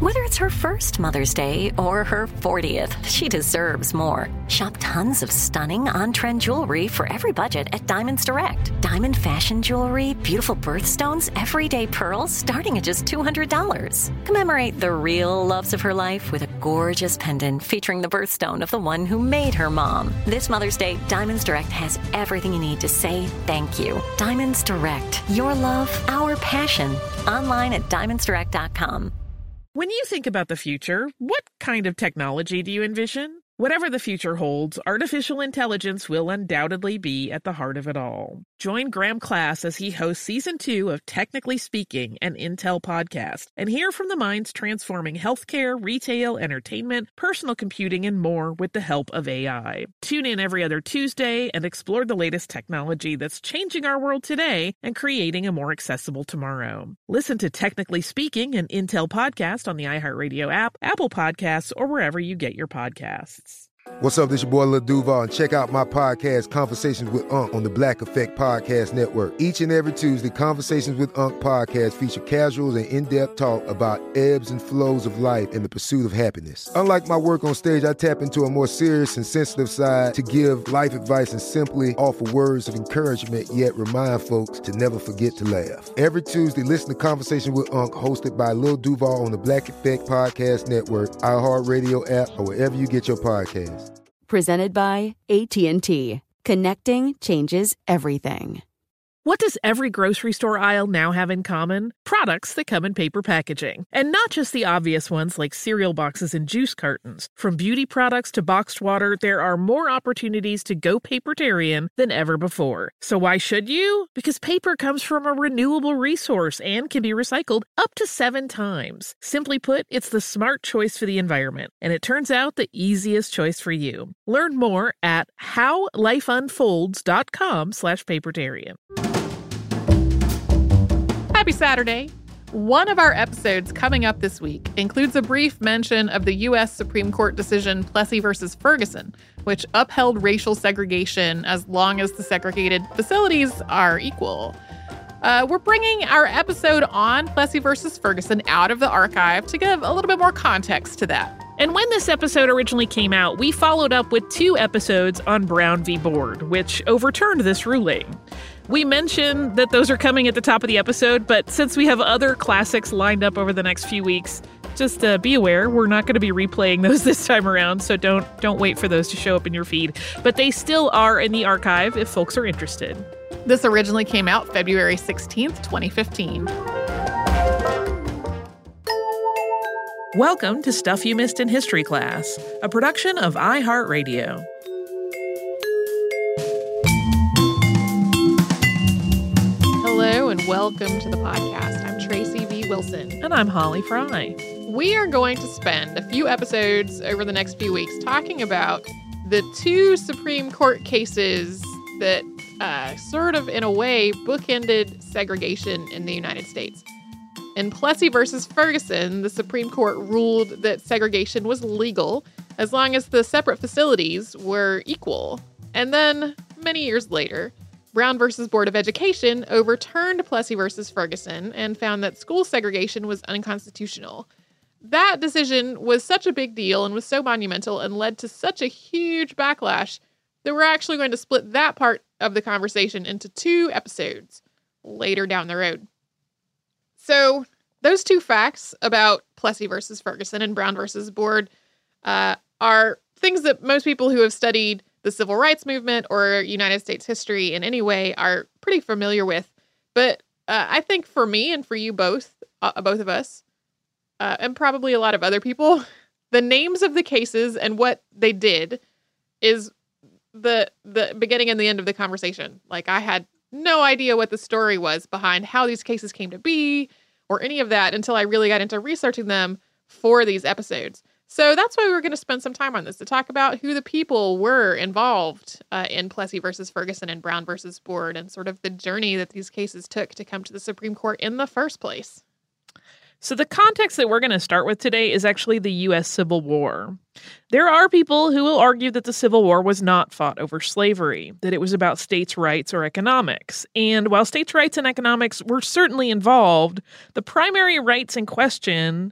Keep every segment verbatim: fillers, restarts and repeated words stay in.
Whether it's her first Mother's Day or her fortieth, she deserves more. Shop tons of stunning on-trend jewelry for every budget at Diamonds Direct. Diamond fashion jewelry, beautiful birthstones, everyday pearls starting at just two hundred dollars. Commemorate the real loves of her life with a gorgeous pendant featuring the birthstone of the one who made her mom. This Mother's Day, Diamonds Direct has everything you need to say thank you. Diamonds Direct. Your love, our passion. Online at diamonds direct dot com. When you think about the future, what kind of technology do you envision? Whatever the future holds, artificial intelligence will undoubtedly be at the heart of it all. Join Graham Class as he hosts Season two of Technically Speaking, an Intel podcast, and hear from the minds transforming healthcare, retail, entertainment, personal computing, and more with the help of A I. Tune in every other Tuesday and explore the latest technology that's changing our world today and creating a more accessible tomorrow. Listen to Technically Speaking, an Intel podcast on the iHeartRadio app, Apple Podcasts, or wherever you get your podcasts. What's up, this your boy Lil Duval, and check out my podcast, Conversations with Unc, on the Black Effect Podcast Network. Each and every Tuesday, Conversations with Unc podcast feature casual and in-depth talk about ebbs and flows of life and the pursuit of happiness. Unlike my work on stage, I tap into a more serious and sensitive side to give life advice and simply offer words of encouragement, yet remind folks to never forget to laugh. Every Tuesday, listen to Conversation with Unc, hosted by Lil Duval on the Black Effect Podcast Network, iHeartRadio app, or wherever you get your podcasts. Presented by A T and T. Connecting changes everything. What does every grocery store aisle now have in common? Products that come in paper packaging. And not just the obvious ones like cereal boxes and juice cartons. From beauty products to boxed water, there are more opportunities to go papertarian than ever before. So why should you? Because paper comes from a renewable resource and can be recycled up to seven times. Simply put, it's the smart choice for the environment. And it turns out the easiest choice for you. Learn more at howlifeunfolds.com slash papertarian. Happy Saturday! One of our episodes coming up this week includes a brief mention of the U S Supreme Court decision Plessy versus Ferguson, which upheld racial segregation as long as the segregated facilities are equal. Uh, we're bringing our episode on Plessy versus Ferguson out of the archive to give a little bit more context to that. And when this episode originally came out, we followed up with two episodes on Brown v. Board, which overturned this ruling. We mentioned that those are coming at the top of the episode, but since we have other classics lined up over the next few weeks, just uh, be aware, we're not going to be replaying those this time around, so don't don't wait for those to show up in your feed. But they still are in the archive if folks are interested. This originally came out February sixteenth, twenty fifteen. Welcome to Stuff You Missed in History Class, a production of iHeartRadio. Hello and welcome to the podcast. I'm Tracy V. Wilson. And I'm Holly Fry. We are going to spend a few episodes over the next few weeks talking about the two Supreme Court cases that uh, sort of, in a way, bookended segregation in the United States. In Plessy versus Ferguson, the Supreme Court ruled that segregation was legal as long as the separate facilities were equal. And then, many years later, Brown versus Board of Education overturned Plessy versus Ferguson and found that school segregation was unconstitutional. That decision was such a big deal and was so monumental and led to such a huge backlash that we're actually going to split that part of the conversation into two episodes later down the road. So those two facts about Plessy versus Ferguson and Brown versus Board uh, are things that most people who have studied the civil rights movement or United States history in any way are pretty familiar with. But uh, I think for me and for you both, uh, both of us, uh, and probably a lot of other people, the names of the cases and what they did is the the beginning and the end of the conversation. Like, I had no idea what the story was behind how these cases came to be or any of that until I really got into researching them for these episodes. So that's why we're going to spend some time on this, to talk about who the people were involved uh, in Plessy versus Ferguson and Brown versus Board and sort of the journey that these cases took to come to the Supreme Court in the first place. So the context that we're going to start with today is actually the U S Civil War. There are people who will argue that the Civil War was not fought over slavery, that it was about states' rights or economics. And while states' rights and economics were certainly involved, the primary rights in question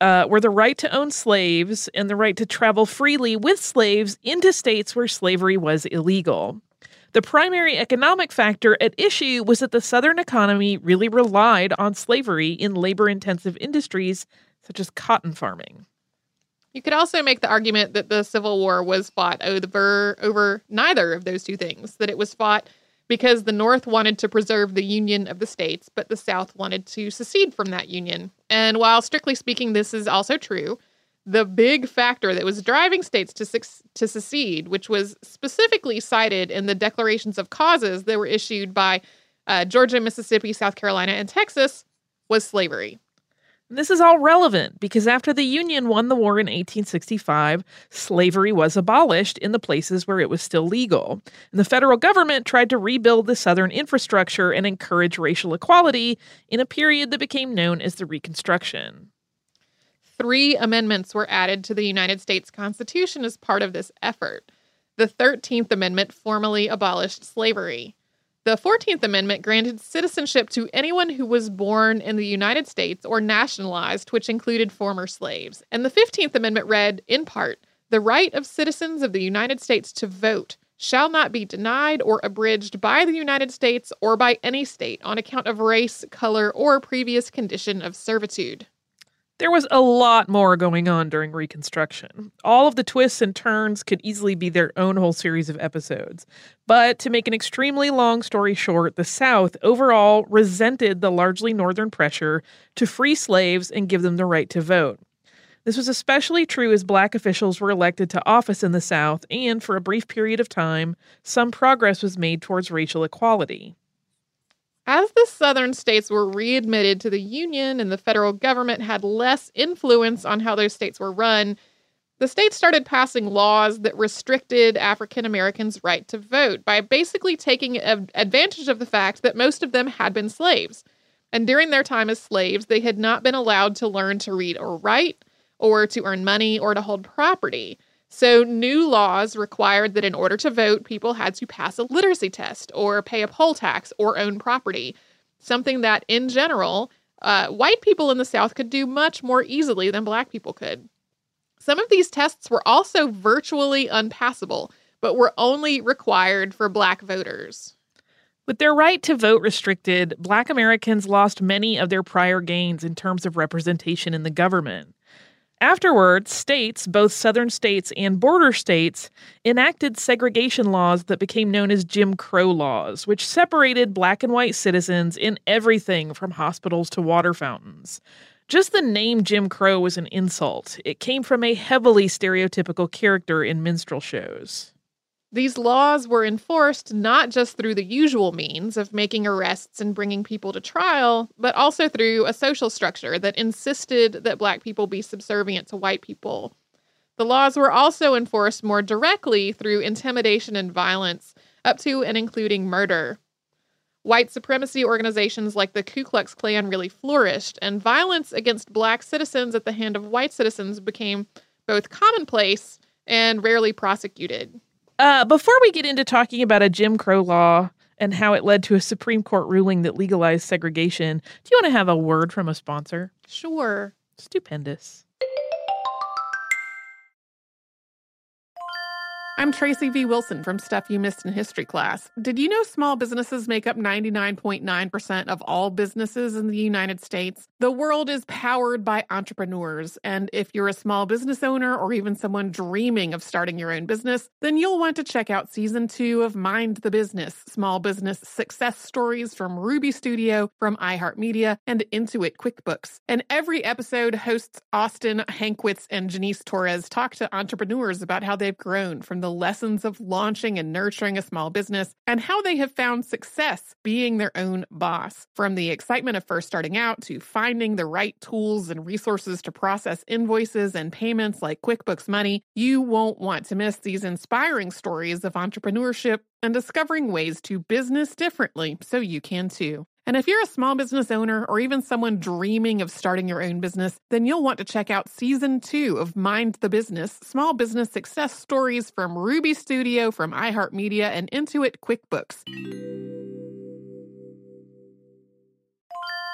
uh, were the right to own slaves and the right to travel freely with slaves into states where slavery was illegal. The primary economic factor at issue was that the Southern economy really relied on slavery in labor-intensive industries such as cotton farming. You could also make the argument that the Civil War was fought over, over neither of those two things, that it was fought because the North wanted to preserve the union of the states, but the South wanted to secede from that union. And while strictly speaking, this is also true, the big factor that was driving states to, to secede, which was specifically cited in the declarations of causes that were issued by uh, Georgia, Mississippi, South Carolina, and Texas, was slavery. This is all relevant because after the Union won the war in eighteen sixty-five, slavery was abolished in the places where it was still legal. And the federal government tried to rebuild the Southern infrastructure and encourage racial equality in a period that became known as the Reconstruction. Three amendments were added to the United States Constitution as part of this effort. The thirteenth Amendment formally abolished slavery. The fourteenth Amendment granted citizenship to anyone who was born in the United States or nationalized, which included former slaves. And the fifteenth Amendment read, in part, "The right of citizens of the United States to vote shall not be denied or abridged by the United States or by any state on account of race, color, or previous condition of servitude." There was a lot more going on during Reconstruction. All of the twists and turns could easily be their own whole series of episodes. But to make an extremely long story short, the South overall resented the largely Northern pressure to free slaves and give them the right to vote. This was especially true as Black officials were elected to office in the South, and for a brief period of time, some progress was made towards racial equality. As the Southern states were readmitted to the Union and the federal government had less influence on how those states were run, the states started passing laws that restricted African Americans' right to vote by basically taking advantage of the fact that most of them had been slaves. And during their time as slaves, they had not been allowed to learn to read or write, or to earn money, or to hold property. So new laws required that in order to vote, people had to pass a literacy test or pay a poll tax or own property, something that, in general, uh, white people in the South could do much more easily than Black people could. Some of these tests were also virtually unpassable, but were only required for Black voters. With their right to vote restricted, Black Americans lost many of their prior gains in terms of representation in the government. Afterwards, states, both Southern states and border states, enacted segregation laws that became known as Jim Crow laws, which separated Black and white citizens in everything from hospitals to water fountains. Just the name Jim Crow was an insult. It came from a heavily stereotypical character in minstrel shows. These laws were enforced not just through the usual means of making arrests and bringing people to trial, but also through a social structure that insisted that Black people be subservient to white people. The laws were also enforced more directly through intimidation and violence, up to and including murder. White supremacy organizations like the Ku Klux Klan really flourished, and violence against Black citizens at the hand of white citizens became both commonplace and rarely prosecuted. Uh, before we get into talking about a Jim Crow law and how it led to a Supreme Court ruling that legalized segregation, do you want to have a word from a sponsor? Sure. Stupendous. I'm Tracy V. Wilson from Stuff You Missed in History Class. Did you know small businesses make up ninety-nine point nine percent of all businesses in the United States? The world is powered by entrepreneurs, and if you're a small business owner or even someone dreaming of starting your own business, then you'll want to check out Season two of Mind the Business, Small Business Success Stories from Ruby Studio, from iHeartMedia, and Intuit QuickBooks. And every episode, hosts Austin Hankwitz and Janice Torres talk to entrepreneurs about how they've grown from the lessons of launching and nurturing a small business and how they have found success being their own boss. From the excitement of first starting out to finding the right tools and resources to process invoices and payments like QuickBooks Money, you won't want to miss these inspiring stories of entrepreneurship and discovering ways to business differently so you can too. And if you're a small business owner or even someone dreaming of starting your own business, then you'll want to check out Season two of Mind the Business, Small Business Success Stories from Ruby Studio, from iHeartMedia, and Intuit QuickBooks.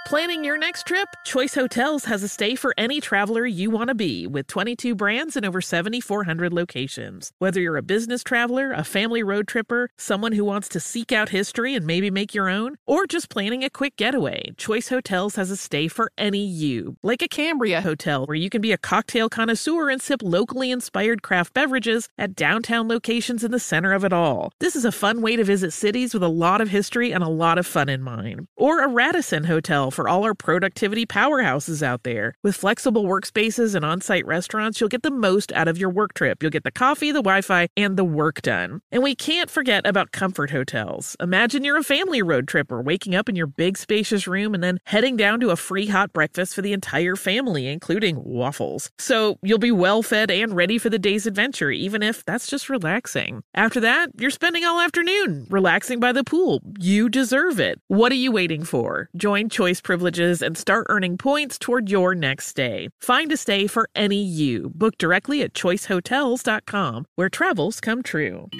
Planning your next trip? Choice Hotels has a stay for any traveler you want to be, with twenty-two brands and over seven thousand four hundred locations. Whether you're a business traveler, a family road tripper, someone who wants to seek out history and maybe make your own, or just planning a quick getaway, Choice Hotels has a stay for any you. Like a Cambria Hotel, where you can be a cocktail connoisseur and sip locally inspired craft beverages at downtown locations in the center of it all. This is a fun way to visit cities with a lot of history and a lot of fun in mind. Or a Radisson Hotel for all our productivity powerhouses out there. With flexible workspaces and on-site restaurants, you'll get the most out of your work trip. You'll get the coffee, the Wi-Fi, and the work done. And we can't forget about Comfort Hotels. Imagine you're a family road tripper, waking up in your big spacious room and then heading down to a free hot breakfast for the entire family, including waffles. So you'll be well fed and ready for the day's adventure, even if that's just relaxing. After that, you're spending all afternoon relaxing by the pool. You deserve it. What are you waiting for? Join Choice Privileges and start earning points toward your next stay. Find a stay for any you. Book directly at choice hotels dot com, where travels come true.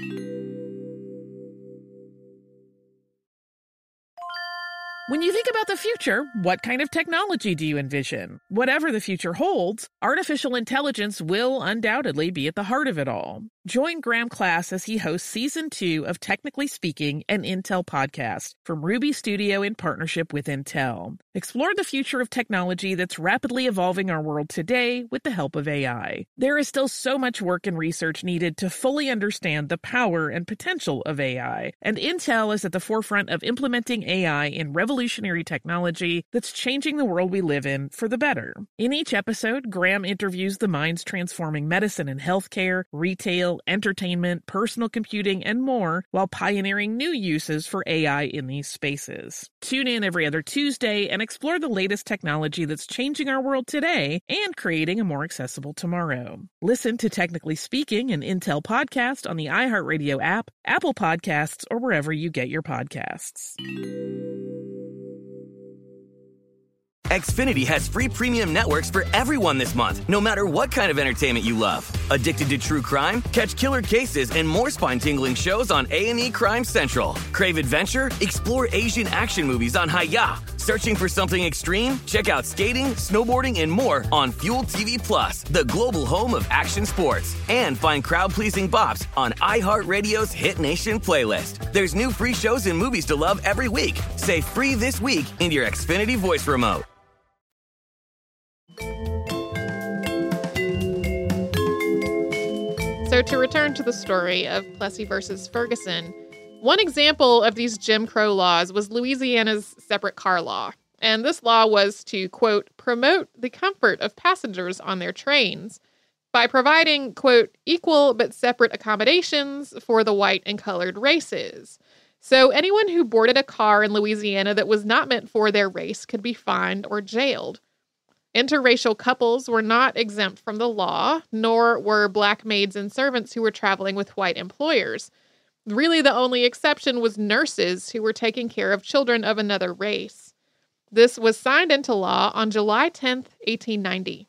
When you think about the future, what kind of technology do you envision? Whatever the future holds, artificial intelligence will undoubtedly be at the heart of it all. Join Graham Class as he hosts Season two of Technically Speaking, an Intel podcast from Ruby Studio in partnership with Intel. Explore the future of technology that's rapidly evolving our world today with the help of A I. There is still so much work and research needed to fully understand the power and potential of A I, and Intel is at the forefront of implementing A I in revolutionary technology that's changing the world we live in for the better. In each episode, Graham interviews the minds transforming medicine and healthcare, retail, entertainment, personal computing, and more, while pioneering new uses for A I in these spaces. Tune in every other Tuesday and explore the latest technology that's changing our world today and creating a more accessible tomorrow. Listen to Technically Speaking, an Intel podcast on the iHeartRadio app, Apple Podcasts, or wherever you get your podcasts. Xfinity has free premium networks for everyone this month, no matter what kind of entertainment you love. Addicted to true crime? Catch killer cases and more spine-tingling shows on A and E Crime Central. Crave adventure? Explore Asian action movies on Hi-Ya. Searching for something extreme? Check out skating, snowboarding, and more on Fuel T V Plus, the global home of action sports. And find crowd-pleasing bops on iHeartRadio's Hit Nation playlist. There's new free shows and movies to love every week. Say free this week in your Xfinity voice remote. So to return to the story of Plessy versus Ferguson, one example of these Jim Crow laws was Louisiana's separate car law. And this law was to, quote, promote the comfort of passengers on their trains by providing, quote, equal but separate accommodations for the white and colored races. So anyone who boarded a car in Louisiana that was not meant for their race could be fined or jailed. Interracial couples were not exempt from the law, nor were black maids and servants who were traveling with white employers. Really, the only exception was nurses who were taking care of children of another race. This was signed into law on July tenth, eighteen ninety.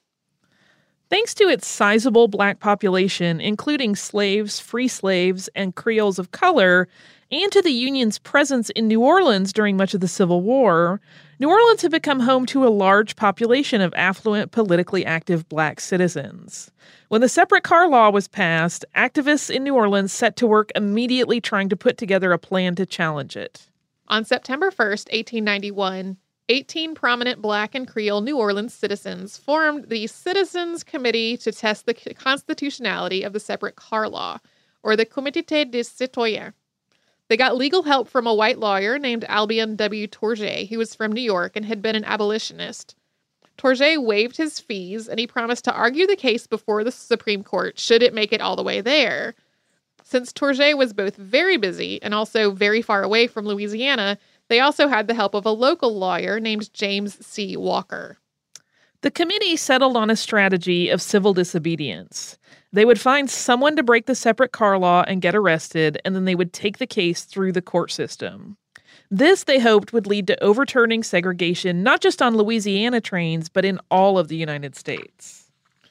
Thanks to its sizable black population, including slaves, free slaves, and Creoles of color, and to the Union's presence in New Orleans during much of the Civil War, New Orleans had become home to a large population of affluent, politically active black citizens. When the separate car law was passed, activists in New Orleans set to work immediately trying to put together a plan to challenge it. On September first, eighteen ninety-one, eighteen prominent black and Creole New Orleans citizens formed the Citizens Committee to test the constitutionality of the separate car law, or the Comité des Citoyens. They got legal help from a white lawyer named Albion W. Tourget, who was from New York and had been an abolitionist. Tourget waived his fees, and he promised to argue the case before the Supreme Court should it make it all the way there. Since Tourget was both very busy and also very far away from Louisiana, they also had the help of a local lawyer named James C. Walker. The committee settled on a strategy of civil disobedience. They would find someone to break the separate car law and get arrested, and then they would take the case through the court system. This, they hoped, would lead to overturning segregation not just on Louisiana trains, but in all of the United States.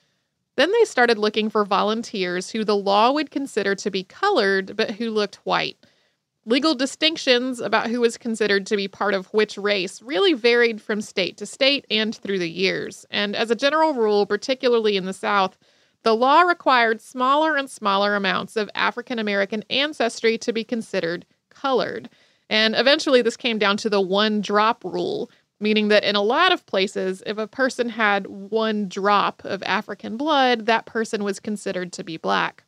Then they started looking for volunteers who the law would consider to be colored, but who looked white. Legal distinctions about who was considered to be part of which race really varied from state to state and through the years. And as a general rule, particularly in the South, the law required smaller and smaller amounts of African American ancestry to be considered colored. And eventually this came down to the one drop rule, meaning that in a lot of places, if a person had one drop of African blood, that person was considered to be black.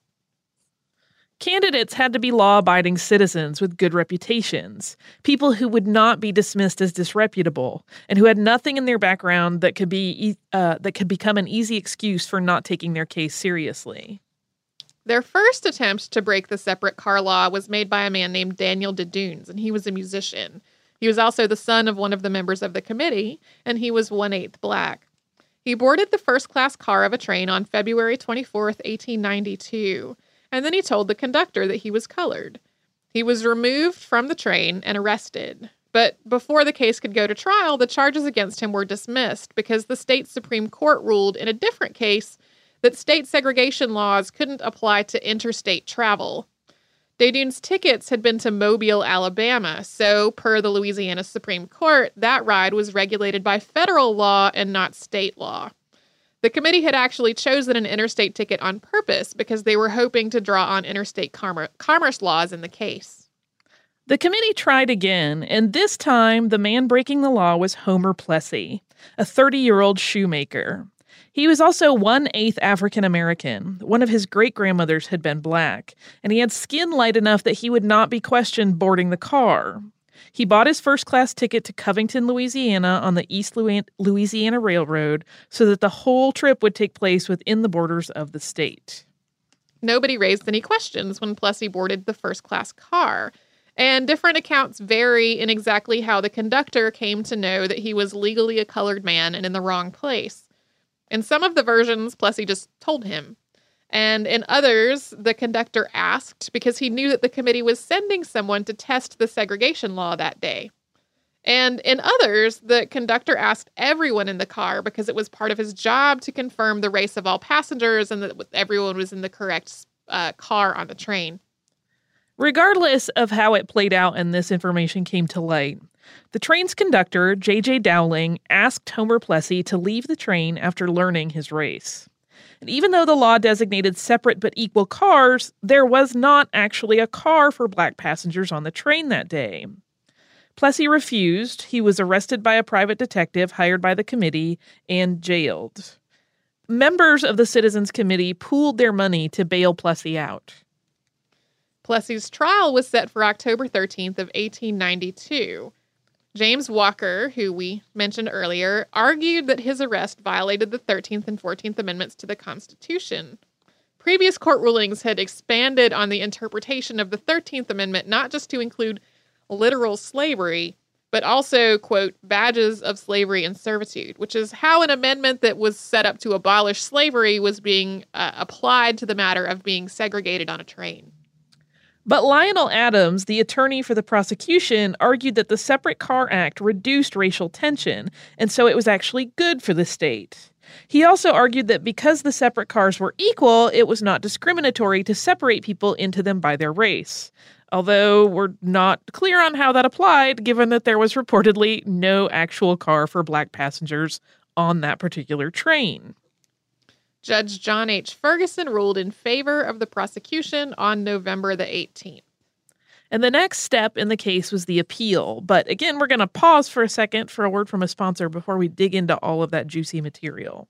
Candidates had to be law-abiding citizens with good reputations, people who would not be dismissed as disreputable, and who had nothing in their background that could be uh, that could become an easy excuse for not taking their case seriously. Their first attempt to break the separate car law was made by a man named Daniel DeDunes, and he was a musician. He was also the son of one of the members of the committee, and he was one-eighth black. He boarded the first-class car of a train on February twenty-fourth, eighteen ninety-two, and then he told the conductor that he was colored. He was removed from the train and arrested. But before the case could go to trial, the charges against him were dismissed because the state Supreme Court ruled in a different case that state segregation laws couldn't apply to interstate travel. DeDunes' tickets had been to Mobile, Alabama, so per the Louisiana Supreme Court, that ride was regulated by federal law and not state law. The committee had actually chosen an interstate ticket on purpose because they were hoping to draw on interstate com- commerce laws in the case. The committee tried again, and this time the man breaking the law was Homer Plessy, a thirty-year-old shoemaker. He was also one-eighth African American. One of his great-grandmothers had been black, and he had skin light enough that he would not be questioned boarding the car. He bought his first-class ticket to Covington, Louisiana on the East Louisiana Railroad so that the whole trip would take place within the borders of the state. Nobody raised any questions when Plessy boarded the first-class car, and different accounts vary in exactly how the conductor came to know that he was legally a colored man and in the wrong place. In some of the versions, Plessy just told him. And in others, the conductor asked because he knew that the committee was sending someone to test the segregation law that day. And in others, the conductor asked everyone in the car because it was part of his job to confirm the race of all passengers and that everyone was in the correct uh, car on the train. Regardless of how it played out and this information came to light, the train's conductor, J J Dowling, asked Homer Plessy to leave the train after learning his race. And even though the law designated separate but equal cars, there was not actually a car for black passengers on the train that day. Plessy refused. He was arrested by a private detective hired by the committee and jailed. Members of the Citizens Committee pooled their money to bail Plessy out. Plessy's trial was set for October thirteenth of eighteen ninety-two. James Walker, who we mentioned earlier, argued that his arrest violated the thirteenth and fourteenth Amendments to the Constitution. Previous court rulings had expanded on the interpretation of the thirteenth Amendment not just to include literal slavery, but also, quote, badges of slavery and servitude, which is how an amendment that was set up to abolish slavery was being uh, applied to the matter of being segregated on a train. But Lionel Adams, the attorney for the prosecution, argued that the Separate Car Act reduced racial tension, and so it was actually good for the state. He also argued that because the separate cars were equal, it was not discriminatory to separate people into them by their race. Although we're not clear on how that applied, given that there was reportedly no actual car for black passengers on that particular train. Judge John H. Ferguson ruled in favor of the prosecution on November the eighteenth. And the next step in the case was the appeal. But again, we're going to pause for a second for a word from a sponsor before we dig into all of that juicy material.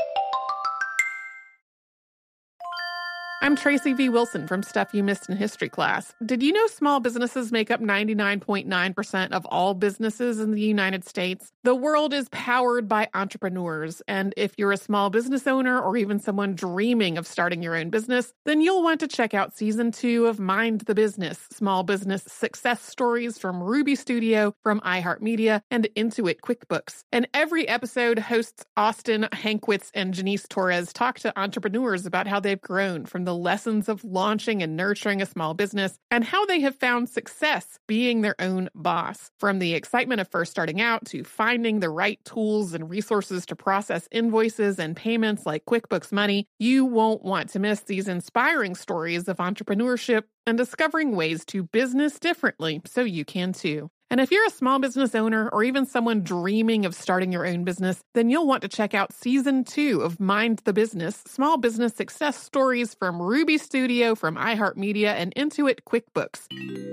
I'm Tracy V. Wilson from Stuff You Missed in History Class. Did you know small businesses make up ninety-nine point nine percent of all businesses in the United States? The world is powered by entrepreneurs, and if you're a small business owner or even someone dreaming of starting your own business, then you'll want to check out Season two of Mind the Business, Small Business Success Stories from Ruby Studio, from iHeartMedia, and Intuit QuickBooks. And every episode, hosts Austin Hankwitz and Janice Torres talk to entrepreneurs about how they've grown from the the lessons of launching and nurturing a small business and how they have found success being their own boss. From the excitement of first starting out to finding the right tools and resources to process invoices and payments like QuickBooks Money, you won't want to miss these inspiring stories of entrepreneurship and discovering ways to business differently so you can too. And if you're a small business owner or even someone dreaming of starting your own business, then you'll want to check out season two of Mind the Business, Small Business Success Stories from Ruby Studio, from iHeartMedia, and Intuit QuickBooks.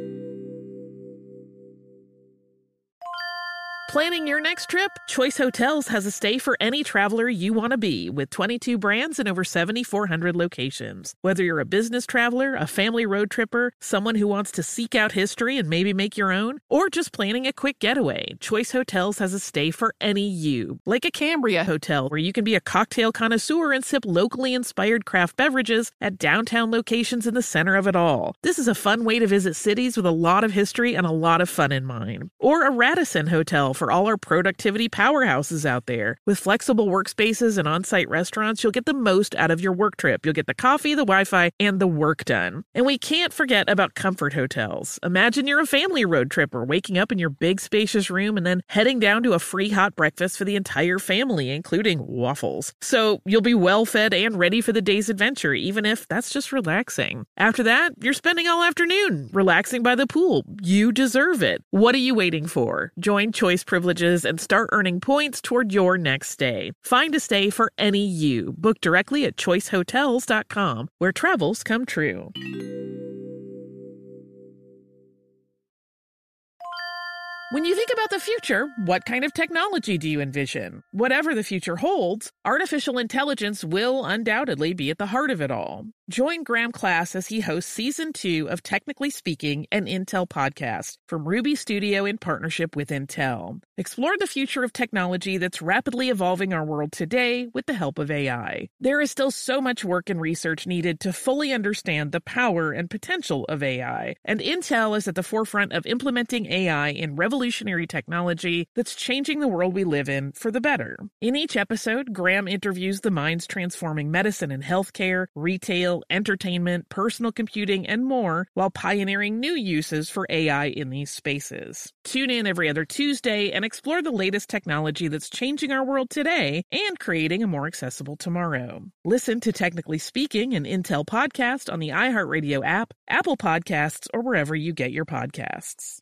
Planning your next trip? Choice Hotels has a stay for any traveler you want to be, with twenty-two brands and over seven thousand four hundred locations. Whether you're a business traveler, a family road tripper, someone who wants to seek out history and maybe make your own, or just planning a quick getaway, Choice Hotels has a stay for any you. Like a Cambria Hotel, where you can be a cocktail connoisseur and sip locally inspired craft beverages at downtown locations in the center of it all. This is a fun way to visit cities with a lot of history and a lot of fun in mind. Or a Radisson Hotel, for all our productivity powerhouses out there. With flexible workspaces and on-site restaurants, you'll get the most out of your work trip. You'll get the coffee, the Wi-Fi, and the work done. And we can't forget about Comfort Hotels. Imagine you're a family road tripper, waking up in your big spacious room and then heading down to a free hot breakfast for the entire family, including waffles. So you'll be well fed and ready for the day's adventure, even if that's just relaxing. After that, you're spending all afternoon relaxing by the pool. You deserve it. What are you waiting for? Join Choice Privileges and start earning points toward your next stay. Find a stay for any you. Book directly at choice hotels dot com, where travels come true. When you think about the future, what kind of technology do you envision? Whatever the future holds, artificial intelligence will undoubtedly be at the heart of it all. Join Graham Class as he hosts season two of Technically Speaking, an Intel podcast from Ruby Studio in partnership with Intel. Explore the future of technology that's rapidly evolving our world today with the help of A I. There is still so much work and research needed to fully understand the power and potential of A I, and Intel is at the forefront of implementing A I in revolutionary technology that's changing the world we live in for the better. In each episode, Graham interviews the minds transforming medicine and healthcare, retail, entertainment, personal computing, and more, while pioneering new uses for A I in these spaces. Tune in every other Tuesday and explore the latest technology that's changing our world today and creating a more accessible tomorrow. Listen to Technically Speaking, an Intel podcast on the iHeartRadio app, Apple Podcasts, or wherever you get your podcasts.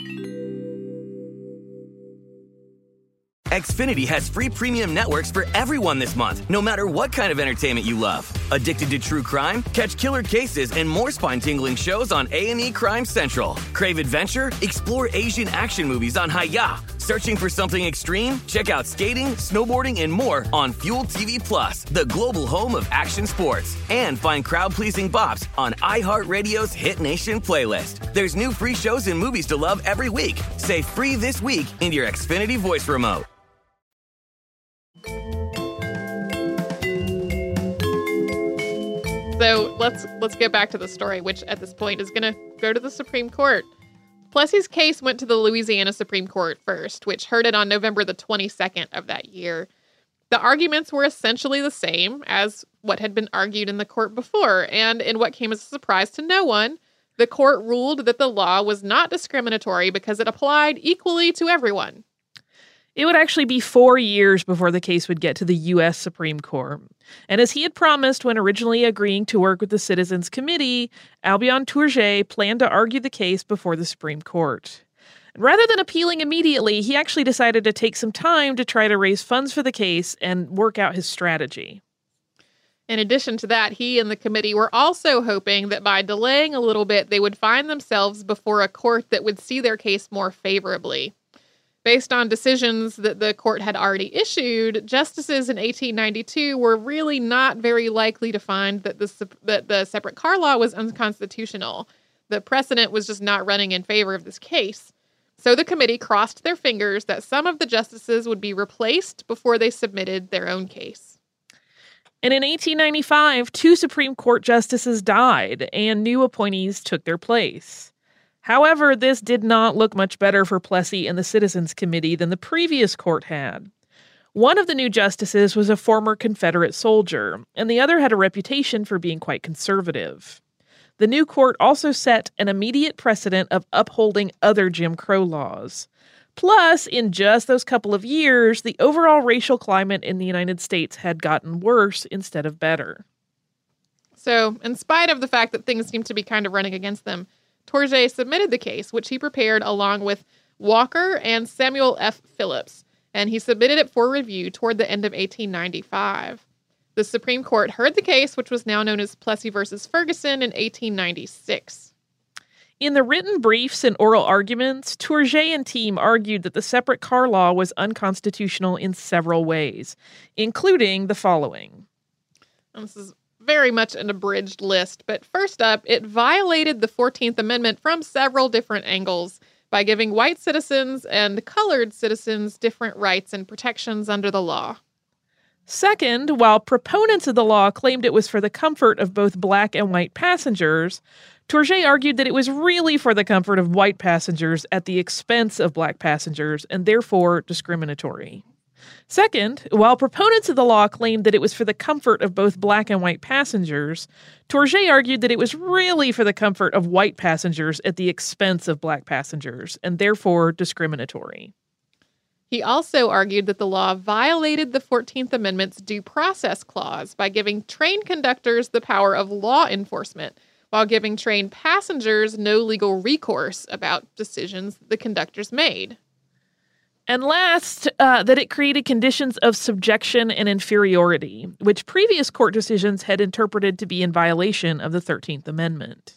Xfinity has free premium networks for everyone this month, no matter what kind of entertainment you love. Addicted to true crime? Catch killer cases and more spine-tingling shows on A and E Crime Central. Crave adventure? Explore Asian action movies on Hi-Ya. Searching for something extreme? Check out skating, snowboarding, and more on Fuel T V Plus, the global home of action sports. And find crowd-pleasing bops on iHeartRadio's Hit Nation playlist. There's new free shows and movies to love every week. Say free this week in your Xfinity voice remote. So let's let's get back to the story, which at this point is going to go to the Supreme Court. Plessy's case went to the Louisiana Supreme Court first, which heard it on November the twenty-second of that year. The arguments were essentially the same as what had been argued in the court before, and in what came as a surprise to no one, the court ruled that the law was not discriminatory because it applied equally to everyone. It would actually be four years before the case would get to the U S Supreme Court. And as he had promised when originally agreeing to work with the Citizens Committee, Albion Tourget planned to argue the case before the Supreme Court. And rather than appealing immediately, he actually decided to take some time to try to raise funds for the case and work out his strategy. In addition to that, he and the committee were also hoping that by delaying a little bit, they would find themselves before a court that would see their case more favorably. Based on decisions that the court had already issued, justices in eighteen ninety-two were really not very likely to find that the, that the separate car law was unconstitutional. The precedent was just not running in favor of this case. So the committee crossed their fingers that some of the justices would be replaced before they submitted their own case. And in eighteen ninety-five, two Supreme Court justices died, and new appointees took their place. However, this did not look much better for Plessy and the Citizens Committee than the previous court had. One of the new justices was a former Confederate soldier, and the other had a reputation for being quite conservative. The new court also set an immediate precedent of upholding other Jim Crow laws. Plus, in just those couple of years, the overall racial climate in the United States had gotten worse instead of better. So, in spite of the fact that things seemed to be kind of running against them, Tourget submitted the case, which he prepared along with Walker and Samuel F. Phillips, and he submitted it for review toward the end of eighteen ninety-five. The Supreme Court heard the case, which was now known as Plessy versus Ferguson, in eighteen ninety-six. In the written briefs and oral arguments, Tourget and team argued that the separate car law was unconstitutional in several ways, including the following. And this is very much an abridged list, but first up, it violated the fourteenth Amendment from several different angles by giving white citizens and colored citizens different rights and protections under the law. Second, while proponents of the law claimed it was for the comfort of both black and white passengers, Tourget argued that it was really for the comfort of white passengers at the expense of black passengers, and therefore discriminatory. Second, while proponents of the law claimed that it was for the comfort of both black and white passengers, Tourget argued that it was really for the comfort of white passengers at the expense of black passengers, and therefore discriminatory. He also argued that the law violated the fourteenth Amendment's due process clause by giving train conductors the power of law enforcement, while giving train passengers no legal recourse about decisions the conductors made. And last, uh, that it created conditions of subjection and inferiority, which previous court decisions had interpreted to be in violation of the thirteenth Amendment.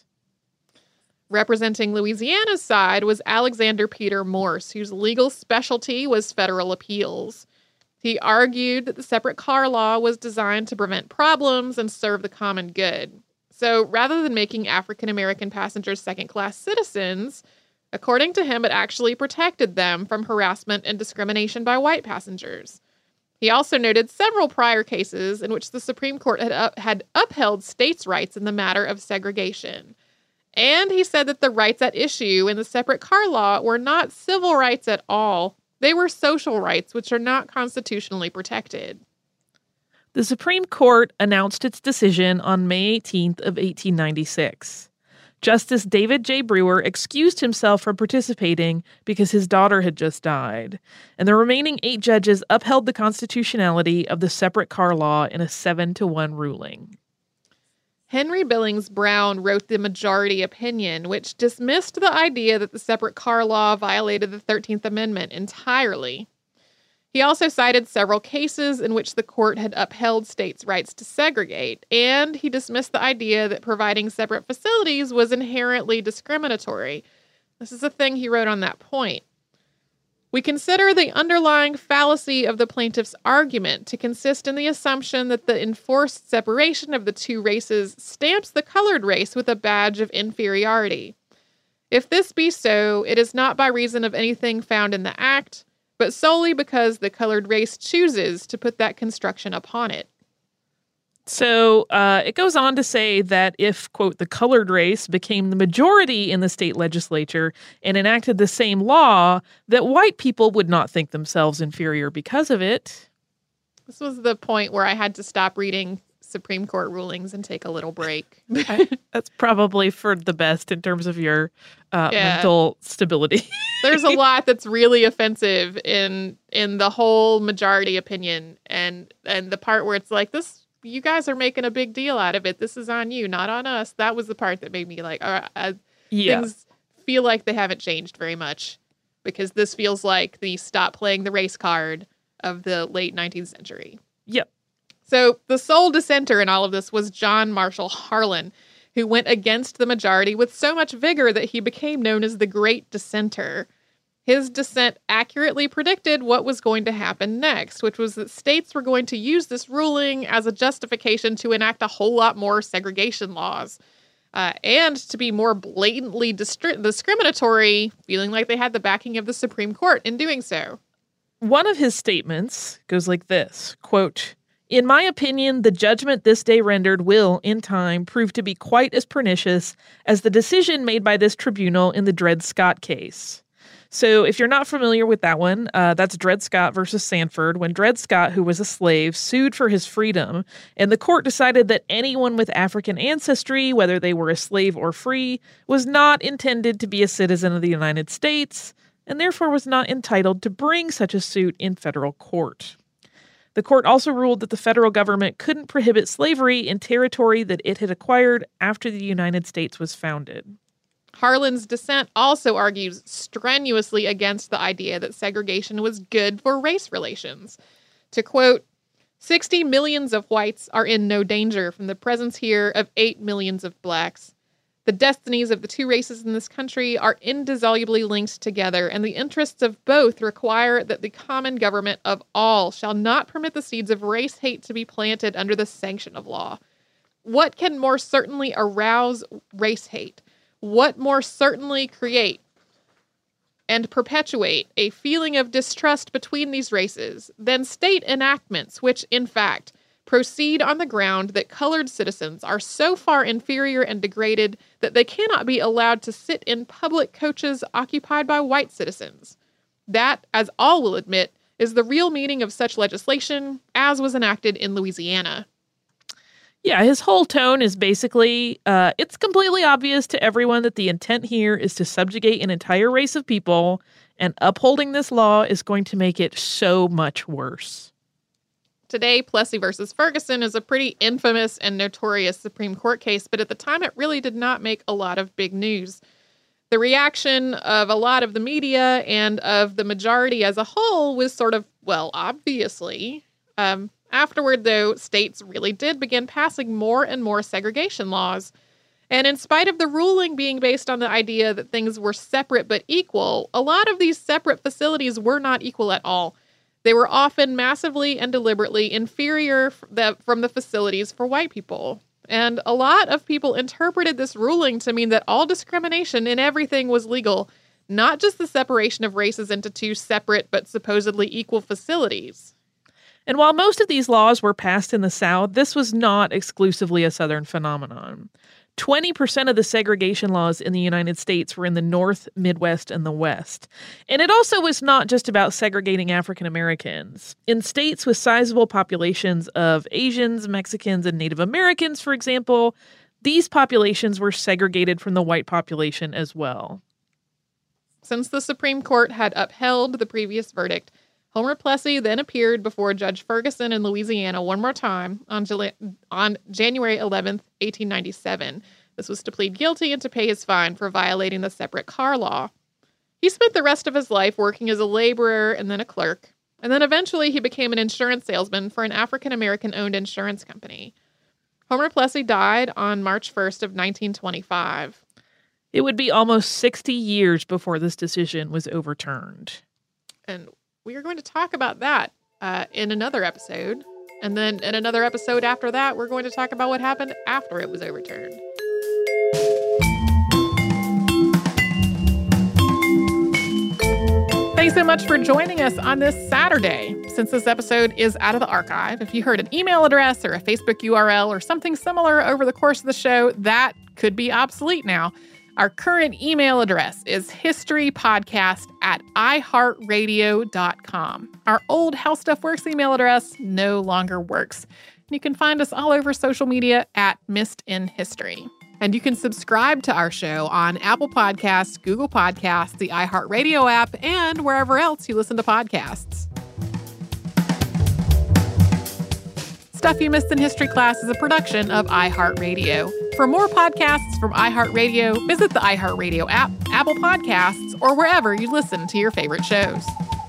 Representing Louisiana's side was Alexander Peter Morse, whose legal specialty was federal appeals. He argued that the separate car law was designed to prevent problems and serve the common good. So rather than making African American passengers second-class citizens, according to him, it actually protected them from harassment and discrimination by white passengers. He also noted several prior cases in which the Supreme Court had, up, had upheld states' rights in the matter of segregation. And he said that the rights at issue in the separate car law were not civil rights at all. They were social rights, which are not constitutionally protected. The Supreme Court announced its decision on May eighteenth of eighteen ninety-six. Justice David J. Brewer excused himself from participating because his daughter had just died, and the remaining eight judges upheld the constitutionality of the separate car law in a seven to one ruling. Henry Billings Brown wrote the majority opinion, which dismissed the idea that the separate car law violated the thirteenth Amendment entirely. He also cited several cases in which the court had upheld states' rights to segregate, and he dismissed the idea that providing separate facilities was inherently discriminatory. This is a thing he wrote on that point. We consider the underlying fallacy of the plaintiff's argument to consist in the assumption that the enforced separation of the two races stamps the colored race with a badge of inferiority. If this be so, it is not by reason of anything found in the Act, but solely because the colored race chooses to put that construction upon it. So uh, it goes on to say that if, quote, the colored race became the majority in the state legislature and enacted the same law, that white people would not think themselves inferior because of it. This was the point where I had to stop reading Supreme Court rulings and take a little break. That's probably for the best in terms of your uh, yeah. mental stability. There's a lot that's really offensive in in the whole majority opinion, and and the part where it's like, this, you guys are making a big deal out of it. This is on you, not on us. That was the part that made me like, uh, uh, yeah. things feel like they haven't changed very much, because this feels like the stop playing the race card of the late nineteenth century. Yep. So the sole dissenter in all of this was John Marshall Harlan, who went against the majority with so much vigor that he became known as the Great Dissenter. His dissent accurately predicted what was going to happen next, which was that states were going to use this ruling as a justification to enact a whole lot more segregation laws, uh, and to be more blatantly distri- discriminatory, feeling like they had the backing of the Supreme Court in doing so. One of his statements goes like this, quote, "In my opinion, the judgment this day rendered will, in time, prove to be quite as pernicious as the decision made by this tribunal in the Dred Scott case. So if you're not familiar with that one, uh, that's Dred Scott versus Sandford, when Dred Scott, who was a slave, sued for his freedom, and the court decided that anyone with African ancestry, whether they were a slave or free, was not intended to be a citizen of the United States, and therefore was not entitled to bring such a suit in federal court. The court also ruled that the federal government couldn't prohibit slavery in territory that it had acquired after the United States was founded. Harlan's dissent also argues strenuously against the idea that segregation was good for race relations. To quote, sixty millions of whites are in no danger from the presence here of eight millions of blacks. The destinies of the two races in this country are indissolubly linked together, and the interests of both require that the common government of all shall not permit the seeds of race hate to be planted under the sanction of law. What can more certainly arouse race hate? What more certainly create and perpetuate a feeling of distrust between these races than state enactments which, in fact, proceed on the ground that colored citizens are so far inferior and degraded that they cannot be allowed to sit in public coaches occupied by white citizens? That, as all will admit, is the real meaning of such legislation as was enacted in Louisiana. Yeah, his whole tone is basically, uh, it's completely obvious to everyone that the intent here is to subjugate an entire race of people, and upholding this law is going to make it so much worse. Today, Plessy versus Ferguson is a pretty infamous and notorious Supreme Court case, but at the time it really did not make a lot of big news. The reaction of a lot of the media and of the majority as a whole was sort of, well, obviously. Um, afterward, though, states really did begin passing more and more segregation laws. And in spite of the ruling being based on the idea that things were separate but equal, a lot of these separate facilities were not equal at all. They were often massively and deliberately inferior from the facilities for white people. And a lot of people interpreted this ruling to mean that all discrimination in everything was legal, not just the separation of races into two separate but supposedly equal facilities. And while most of these laws were passed in the South, this was not exclusively a Southern phenomenon. twenty percent of the segregation laws in the United States were in the North, Midwest, and the West. And it also was not just about segregating African Americans. In states with sizable populations of Asians, Mexicans, and Native Americans, for example, these populations were segregated from the white population as well. Since the Supreme Court had upheld the previous verdict, Homer Plessy then appeared before Judge Ferguson in Louisiana one more time on, Jul- on January eleventh, eighteen ninety-seven. This was to plead guilty and to pay his fine for violating the separate car law. He spent the rest of his life working as a laborer and then a clerk, and then eventually he became an insurance salesman for an African-American-owned insurance company. Homer Plessy died on March first of nineteen twenty-five. It would be almost sixty years before this decision was overturned. And we are going to talk about that uh, in another episode. And then in another episode after that, we're going to talk about what happened after it was overturned. Thanks so much for joining us on this Saturday. Since this episode is out of the archive, if you heard an email address or a Facebook U R L or something similar over the course of the show, that could be obsolete now. Our current email address is historypodcast at iheartradio dot com. Our old How Stuff Works email address no longer works. You can find us all over social media at Missed in History. And you can subscribe to our show on Apple Podcasts, Google Podcasts, the iHeartRadio app, and wherever else you listen to podcasts. Stuff You Missed in History Class is a production of iHeartRadio. For more podcasts from iHeartRadio, visit the iHeartRadio app, Apple Podcasts, or wherever you listen to your favorite shows.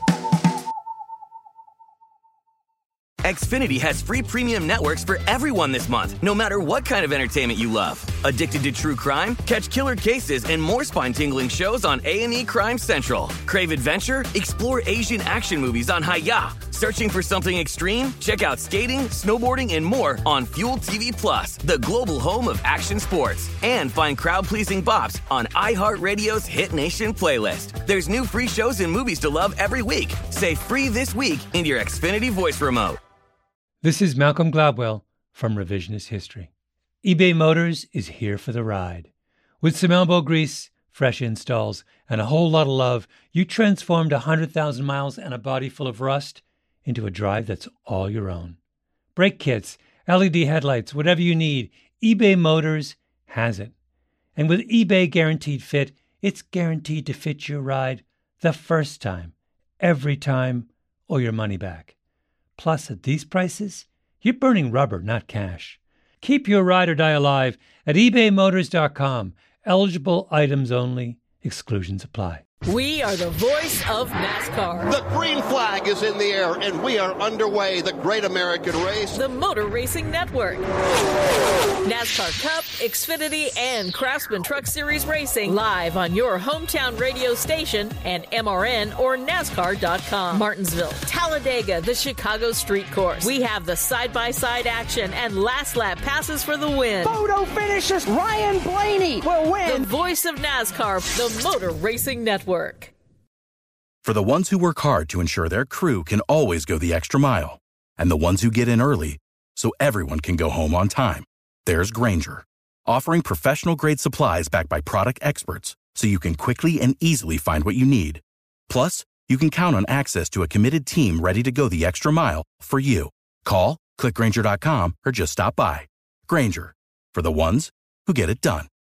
Xfinity has free premium networks for everyone this month, no matter what kind of entertainment you love. Addicted to true crime? Catch killer cases and more spine-tingling shows on A and E Crime Central. Crave adventure? Explore Asian action movies on Hi-Ya. Searching for something extreme? Check out skating, snowboarding, and more on Fuel T V Plus, the global home of action sports. And find crowd-pleasing bops on iHeartRadio's Hit Nation playlist. There's new free shows and movies to love every week. Say free this week in your Xfinity voice remote. This is Malcolm Gladwell from Revisionist History. eBay Motors is here for the ride. With some elbow grease, fresh installs, and a whole lot of love, you transformed one hundred thousand miles and a body full of rust into a drive that's all your own. Brake kits, L E D headlights, whatever you need, eBay Motors has it. And with eBay Guaranteed Fit, it's guaranteed to fit your ride the first time, every time, or your money back. Plus, at these prices, you're burning rubber, not cash. Keep your ride or die alive at ebay motors dot com. Eligible items only. Exclusions apply. We are the voice of NASCAR. The green flag is in the air, and we are underway. The Great American Race. The Motor Racing Network. NASCAR Cup, Xfinity, and Craftsman Truck Series Racing live on your hometown radio station and M R N or NASCAR dot com. Martinsville, Talladega, the Chicago Street Course. We have the side-by-side action and last lap passes for the win. Photo finishes. Ryan Blaney will win. The voice of NASCAR, the Motor Racing Network. For the ones who work hard to ensure their crew can always go the extra mile, and the ones who get in early so everyone can go home on time, there's Grainger, offering professional-grade supplies backed by product experts so you can quickly and easily find what you need. Plus, you can count on access to a committed team ready to go the extra mile for you. Call, click Grainger dot com, or just stop by. Grainger, for the ones who get it done.